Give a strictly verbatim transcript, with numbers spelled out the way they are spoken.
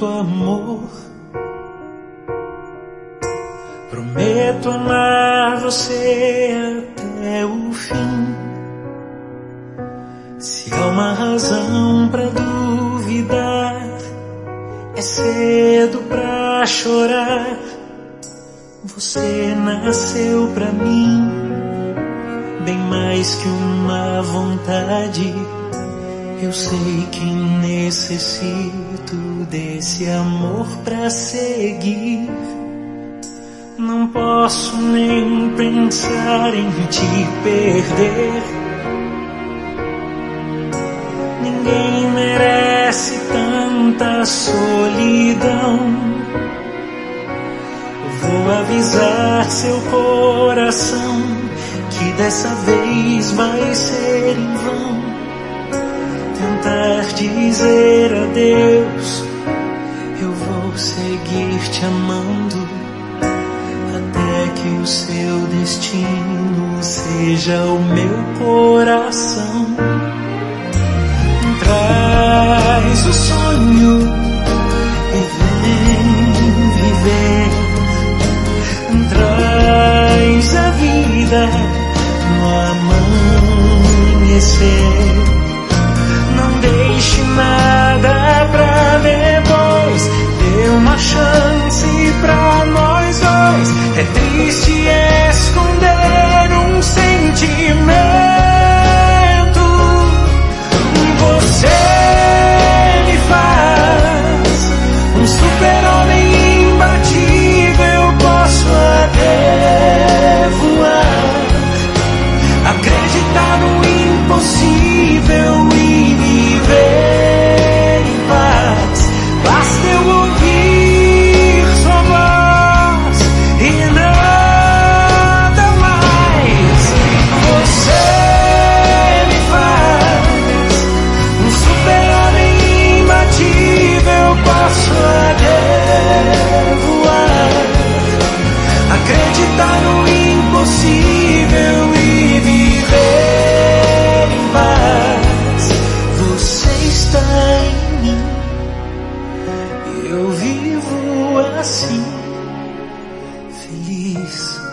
muito amor. Prometo amar você até o fim. Se há uma razão pra duvidar, é cedo pra chorar. Você nasceu pra mim, bem mais que uma vontade. Eu sei que necessito desse amor pra seguir. Não posso nem pensar em te perder. Ninguém merece tanta solidão. Vou avisar seu coração que dessa vez vai ser em vão. Tentar dizer adeus, eu vou seguir te amando até que o seu destino seja o meu coração. Traz o sonho e vem viver. Traz a vida no amanhecer. Não deixe nada pra depois. Dê uma chance pra nós dois. É triste esconder um sentimento. Você me faz um super-homem imbatível. Posso até voar, acreditar no impossível e viver em paz. Basta eu ouvir sua voz e nada mais. Você me faz um super-homem imbatível. Posso até voar, acreditar no impossível e viver em paz. Você está em mim e eu vivo assim, feliz.